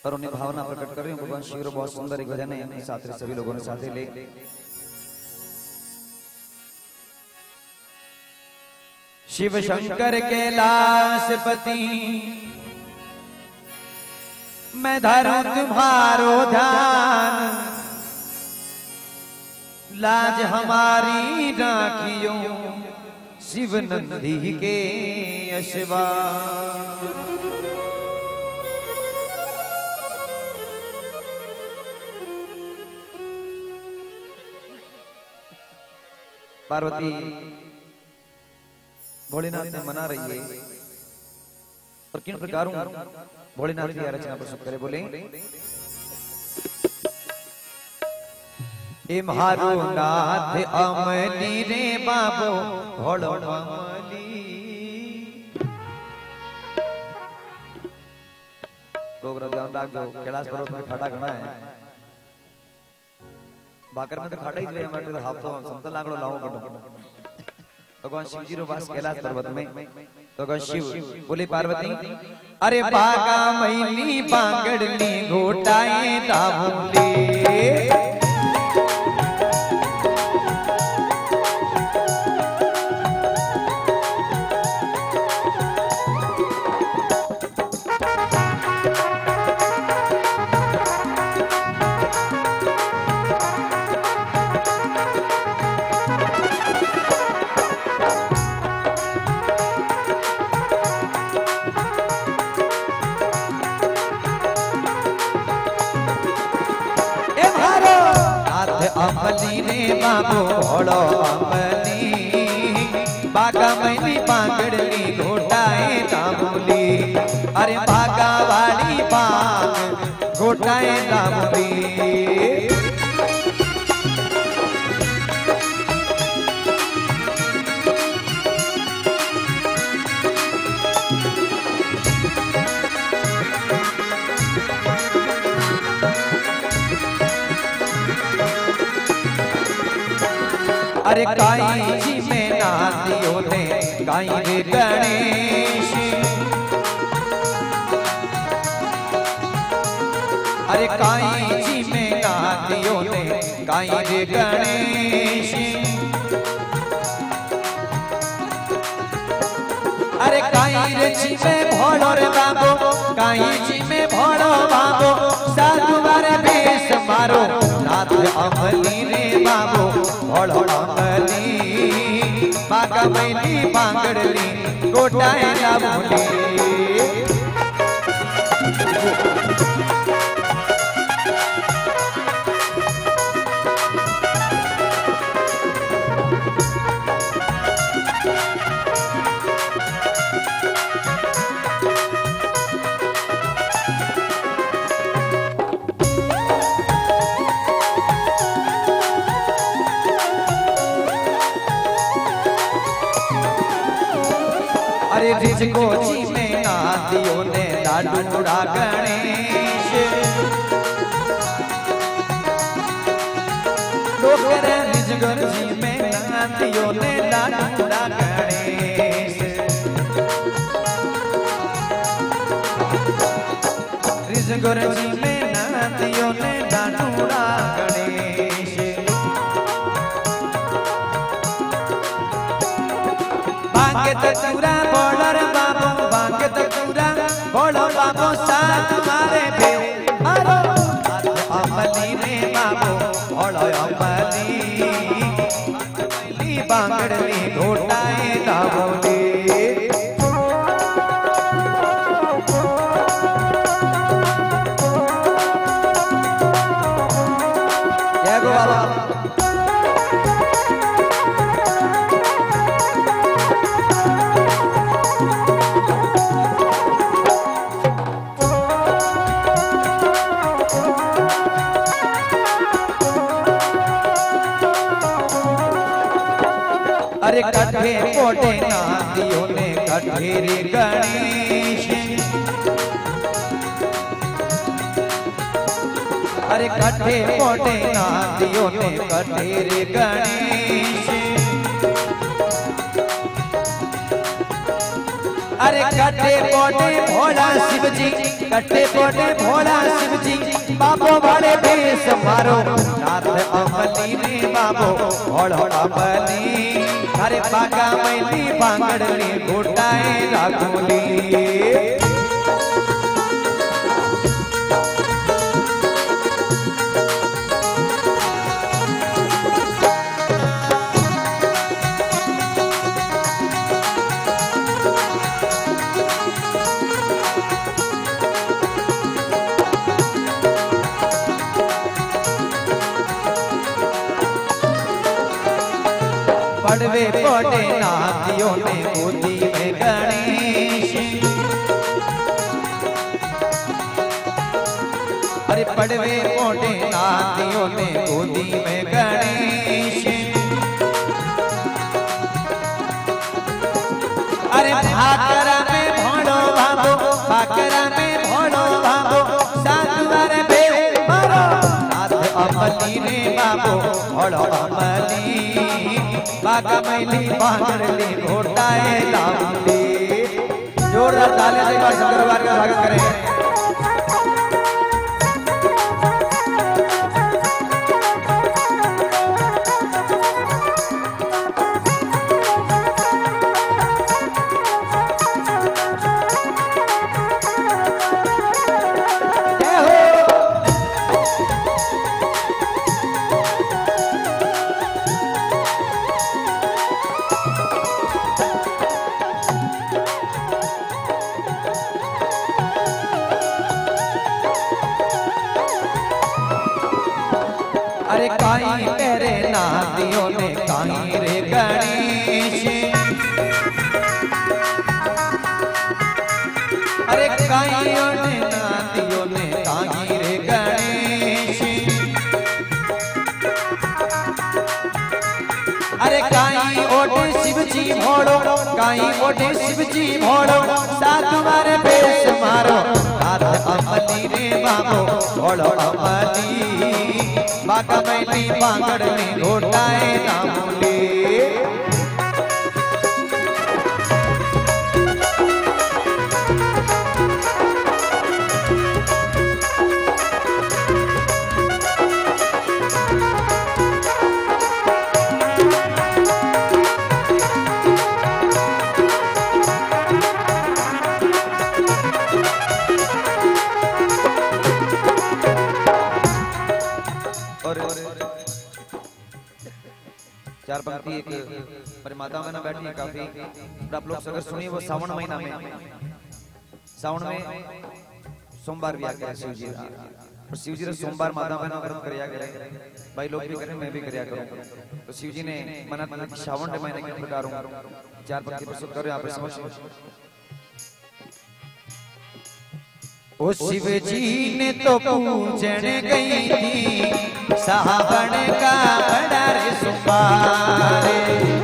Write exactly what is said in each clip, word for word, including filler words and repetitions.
और उन्हें भावना प्रकट कर रही हूँ। भगवान शिव बहुत सुंदर एक भजन है, अपने साथ सभी लोगों ने साथ ले। शिव शंकर कैलाशपति मैं धरूं तुम्हारो ध्यान, लाज हमारी राखियो शिव नंदी के यशवान। पार्वती भोलेनाथ ने मना रही है और किन प्रकारों भोलेनाथ की रचना प्रस्तुत करे। बोले ए मारो नाथ अमली रे बाबो भोलो अमली। लोग ध्यान रख दो, कैलाश पर्वत में खाड़ा घना है, बाकर में तो खाड़ा ही जो हमारे तो हाथ तो समतल लाकड़ो लाओ कटो। भगवान शिव जी रो वास कैलाश पर्वत में। भगवान शिव बोले पार्वती अरे बागा मैली बांगड़ली घोटाए रामुले। अमली रे बाबो भोलो अमली, बागा मैली बांगड़ली घोटाए रामुली। अरे बागा वाली बाग घोटाए रामुली। अरे काई जी में नातियों ने गाई रे गणेश। अरे काई जी में नातियों ने गाई रे गणेश। अरे काई रे जी में भोलो रे बाबो, काई जी में भोलो बाबो, साधु बारे बेस मारो नाथ अमली रे बाबो भोलो अमली। बागा मैली बांगड़ली घोटाए रामुली। अरे रिझको जी में नातियों ने लाडूड़ा गणेश। लोग रे रिझको जी में नातियों ने लाडूड़ा गणेश। रिझको जी में नातियों ने लाडूड़ा गणेश। बांके तूरा बोलो रे बाबो, बांके तूरा बोलो बाबो, साथ मारे बे मारो अमली रे बाबो बोलो अमली। अमली बांगड़ली घोटाए रामुली। जय गो बाबा। अरे कठे कोटे नातियों ने कठे रे गणेश। अरे कठे कोटे नातियों ने कठे रे गणेश। अरे कटे पोटे भोला शिव जी, कटे पोटे भोला शिव जी, बाबो बड़े भेष मारो नाथ अमली रे बाबो भोलो अमली। अरे बागा मैली बांगड़ली घोटाए राघोली। पड़वे पोटे नाथियों में गोदी में गणेश। अरे पड़वे पोटे नाथियों में गोदी में गणेश। अरे भाकरा में भोलो बाबो, भाकरा में भोलो बाबो, सातवार बे मारो नाथ अमली रे बाबो भोलो अमली। बागा मैली बांगड़ली घोटाए लाउली। जोरदार ताली से शंकर भगवान का स्वागत करें। अरे काई तेरे नादियों ने काई रे गणेश। अरे काइयों ने नादियों ने काई रे गणेश। अरे काई ओटे शिव जी भोड़ो, काई ओटे शिव जी भोड़ो, सातवार बेस मारो नाथ अमली रे बाबो भोड़ो अमली। बागा मैली बांगड़ली घोटाए रामली। चार पंक्ति एक परिमाता में ना बैठी है काफी। आप लोग अगर सुनिए वो सावन महीना में, सावन में सोमवार भी आ गया शिव जी और शिव जी ने सोमवार माता बहना व्रत करया करे। भाई लोग भी करें, मैं भी करया करूं। तो शिव जी ने मना मना सावन के महीने के प्रकार चार पंक्ति प्रस्तुत करो यहाँ पे समझ। ओ शिव जी ने तो पूजन गई थी सावन का बड़ा रे सुमारे।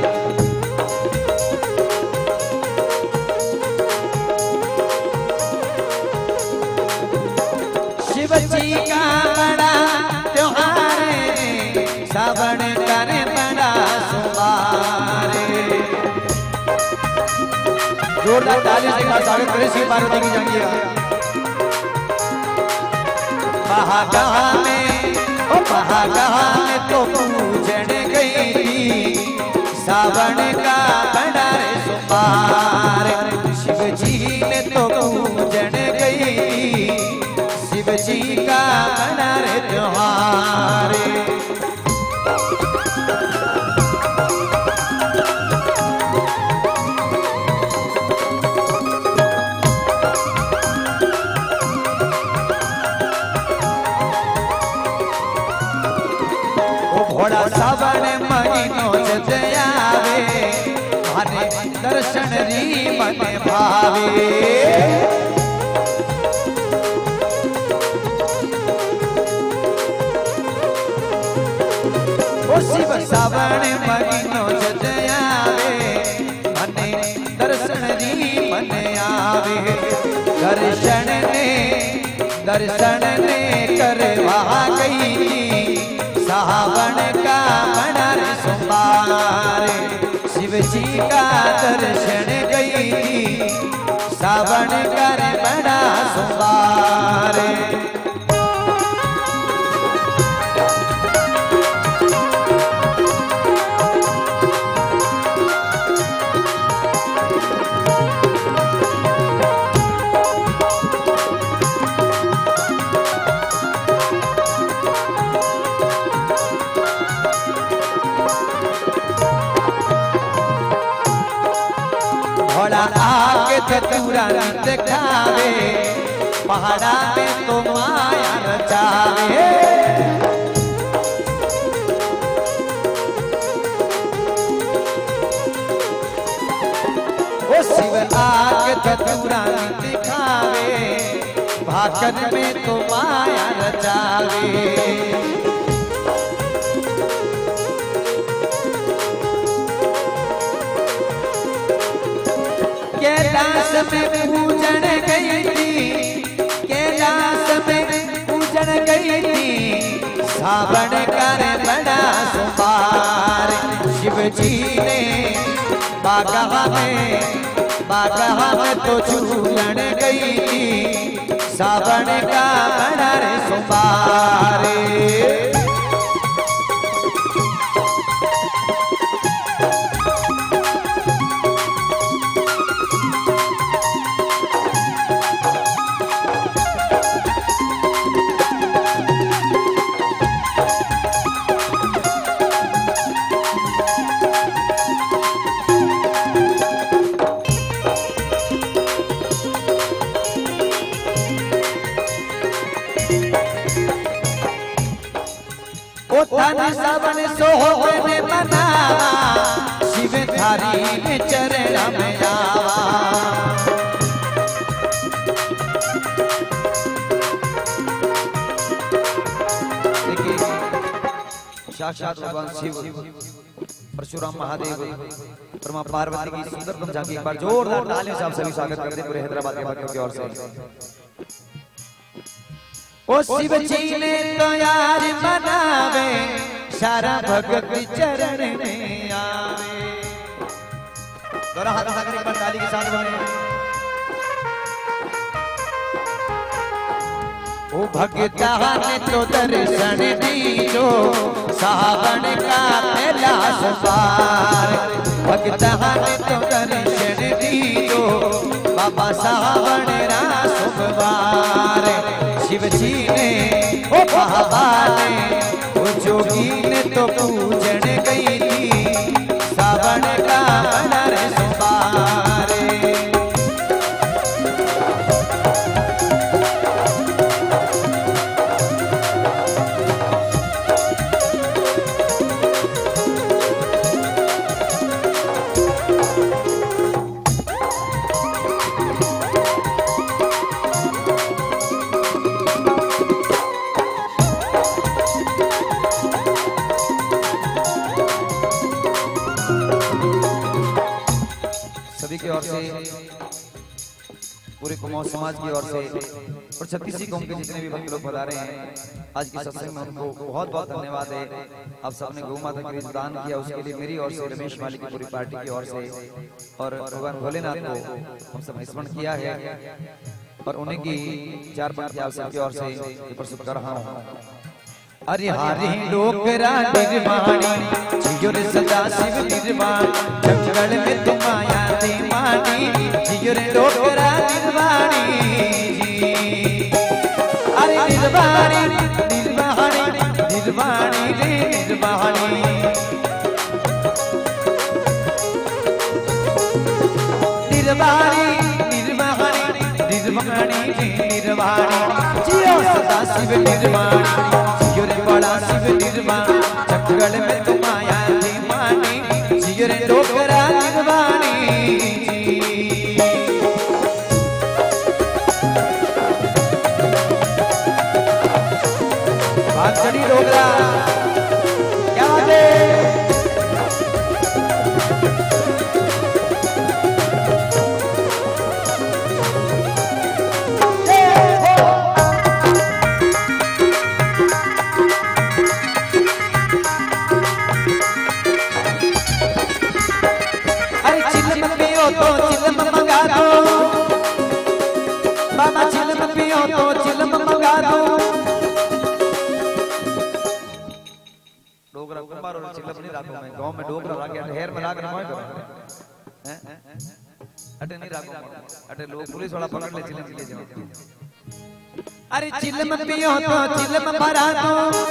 शिव जी का बड़ा त्योहार रे सावन का रे बड़ा सुमारे। जोरदार ताली से स्वागत करें शिव पार्वती की जाएंगे। महागा में ओ महागा में तो पूजन गई थी सावन का बड़ा रे सुमार। शिव जी ने तो पूजन गई शिव जी का बड़ा रे त्योहार। घोड़ा सावन महीनो जत आवे हरे दर्शन री मन भावे। ओ शिव सावन महीनो जत आवे मने दर्शन री मन आवे। दर्शन ने दर्शन ने करवा गई सावन का बड़ा रे सुमार। शिव जी का दर्शन गई सावन कर बड़ा सोमवार। भोला आके धतूरा दिखावे पहाड़ा में तो माया रचावे। ओ शिव आके धतूरा दिखावे भाकर में तो माया रचावे। कैलाश में पूजन गई थी, कैलाश में पूजन गई थी सावन कर बड़ा सोमवार। शिव जी ने बागहा में बागहा में तो झूलन गई थी सावन का बड़ा सोमवार। तन सावन सोहन मनावा शिव थारी चरण में आवा। साक्षात भगवान शिव परशुराम महादेव ब्रह्मा पार्वती की सुंदर झांकी एक बार जोरदार तालियों से आप सभी स्वागत करते हैं पूरे हैदराबाद के भक्तों की ओर से। ओ शिव जी ने तो यार मनावे सारा भगत चरण में आवे। दोनों हाथ उठाकर एक बार ताली के साथ बोले। ओ भगता ने तो दर्शन दीजो सावन का पहला सोमवार। भगता ने तो दर्शन दीजो बाबा सावन रा सोमवार। शिव जी ने ओ बाबा ने ओ जोगी ने तो पूजन गई थी सावन का बड़ा सोमवार। की ओर से पूरे कुमाऊं समाज की ओर से और छत्तीसी कौम के जितने भी भक्त लोग पधारे हैं आज की सत्संग में उनको बहुत बहुत धन्यवाद है। आप सबने गौ माता के लिए दान किया उसके लिए मेरी ओर से रमेश माली की पूरी पार्टी की ओर से और भगवान भोलेनाथ को हम सब स्मरण किया है और उन्हीं की चार पंक्ति आप सबकी ओर से प्रस्तुत कर रहा हूँ। अरे हरि डोकरा निर्वाणी जियोर सदा शिव निर्वाण जंगल में तुम आया थे मानी जियोर डोकरा निर्वाणी। अरे निर्वाणी निर्वाणी निर्वाणी रे निर्वाणी। निर्वाणी निर्वाणी निर्वाणी रे निर्वाणी जियो सदा शिव निर्वाणी। बड़ा शिव निर्वाण जंगल में तुम आया थे मानी जियो रे डोकरा निर्वाणी। बात चढ़ी डोकरा क्या बात है। तो चिलम मंगा दो राखो मैं गांव में डोकरा राखे ढेर में राख कोई करो हैं अटे नहीं राखो अटे लोग पुलिस वाला पकड़ ले चिलम ले जाओ अरे चिलम पियो तो चिलम भरा दो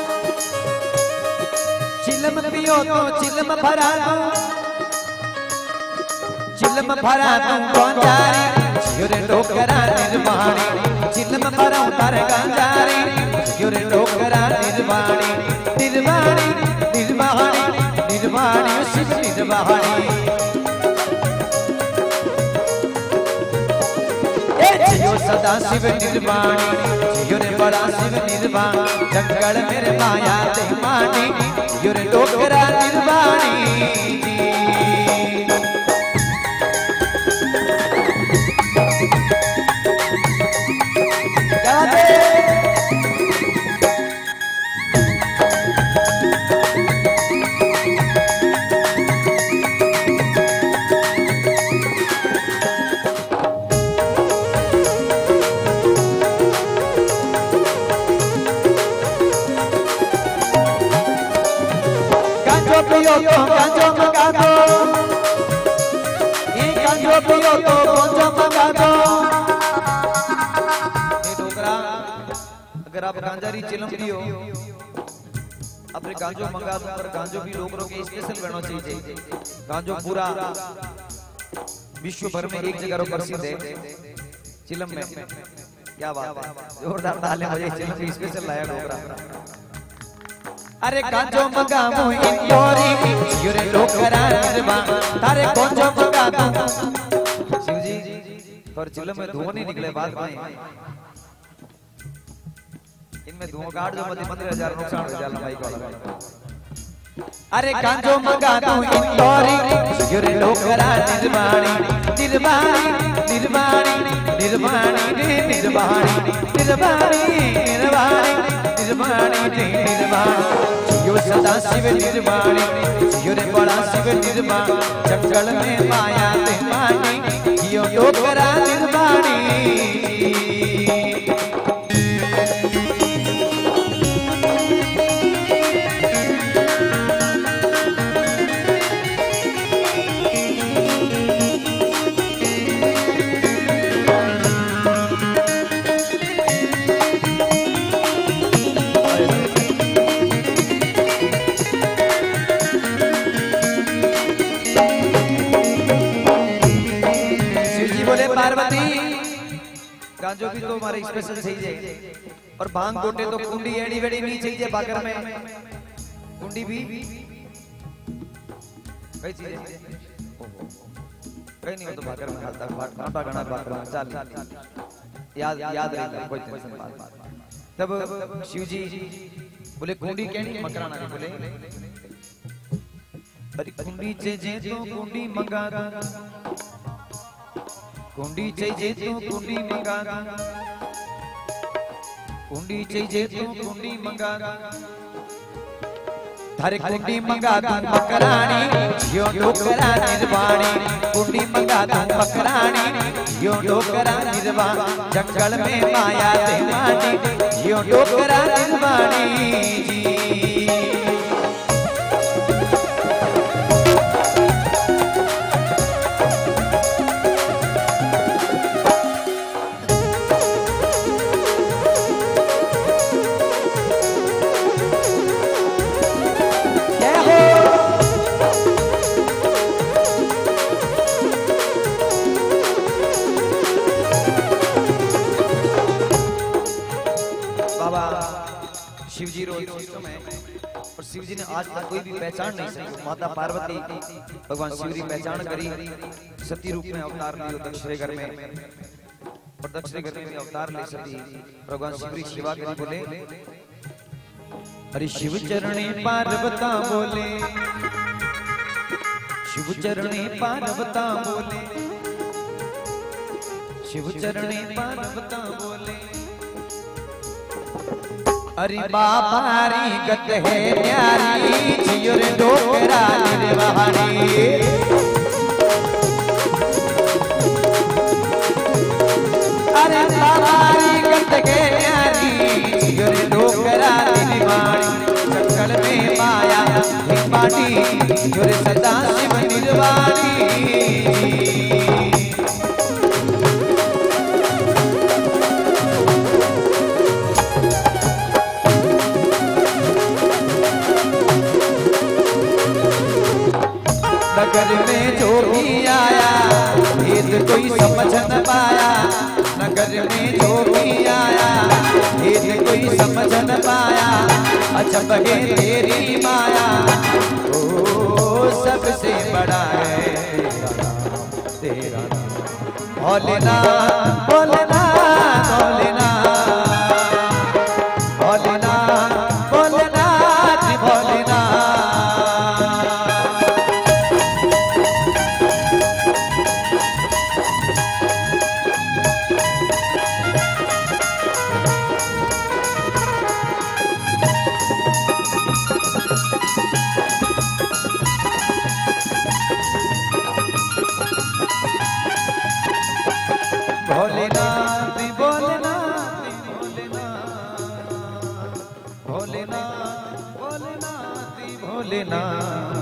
चिलम पियो तो चिलम भरा दो चिलम भरा दो गांजारी योरे डोकरा निर्वाणी चिलम भरा तारे गांजारी योरे डोकरा निर्वाणी निर्वाणी निर्वाणी निर्वाणी शिव निर्वाणी ए जियो सदा शिव निर्वाणी जियो रे बड़ा शिव निर्वाण जंगल मेरे माया ते मानी योरे डोकरा निर्वाणी क्या दे पियो तो गांजो मंगा दो ये गांजो पियो तो गांजो मंगा दो ये डोकरा अगर आप गांजारी चिलम पियो अपने गांजो मंगा दो पर गांजो भी लोग के स्पेशल बनो चाहिए गांजो पूरा विश्व भर में एक जगह प्रसिद्ध है चिलम में क्या बात है जोरदार ताली मुझे चिलम की स्पेशल लाया डोकरा अरे गांजो मंगा मु इंदौरी योरे डोकरा निर्वा तारे गांजो मंगा दो शिव जी पर चिलम में धुआं नहीं निकले बात नहीं इनमें धुआं काट जो मत पंद्रह हजार नुकसान हो जाला भाई को अरे गांजो मंगा दो इंदौरी योरे डोकरा निर्वाणी निर्वाणी निर्वाणी निर्वाणी निर्वाणी निर्वाणी निर्वाणी निर्वाणी निर्वाणी यो सदा शिव निर्वाणी यो रे बड़ा शिव निर्वाण जंगल में माया ते मानी यो डोकरा निर्वाणी पार्वती गांजो भी तो हमारे स्पेशल चाहिए और भांग गोटे तो कुंडी एड़ी वेड़ी नहीं चाहिए बागर में कुंडी भी कई चीजें कहीं नहीं हो तो बागर में हालता कांटा गणा बागर में चल याद याद रहेगा कोई टेंशन बात तब शिव जी बोले कुंडी कहनी मकराना नहीं बोले अरे कुंडी चाहिए तो कुंडी मंगा कुंडी चाहिए तो कुंडी मंगा कुंडी चाहिए तो कुंडी मंगा थारे कुंडी मंगा दो मकरानी यो डोकरा निर्वाणी कुंडी मंगा दो मकरानी यो डोकरा निर्वाण जंगल में माया ते मानी यो डोकरा निर्वाणी जी शिव जी रोज और शिव जी ने आज तक कोई भी पहचान नहीं सकी माता पार्वती भगवान शिव जी पहचान करी सती रूप में अवतार लियो दक्षिणेश्वर में और दक्षिणेश्वर में अवतार ले सती भगवान शिव जी सेवा करी बोले हरि शिव चरणे पार्वता बोले शिव चरणे पार्वता बोले शिव चरणे पार्वता बोले अरे बाबारी गत है प्यारी जियो रे डोकरा निर्वाणी अरे बाबारी गत है प्यारी जियो रे डोकरा निर्वाणी जंगल में माया निर्वाणी जुरे सदा शिव निर्वाणी। नगर में जो भी आया भेद कोई समझ न पाया, नगर में जो भी आया भेद कोई समझ न पाया, अजब है तेरी माया ओ सबसे बड़ा है तेरा भोलेनाथ भोलेनाथ भोलेनाथ भोलेनाथ भोलेनाथ भोलेनाथ। भोलेनाथ भोलेनाथ भोलेनाथ भोलेनाथ भोलेनाथ भोलेनाथ।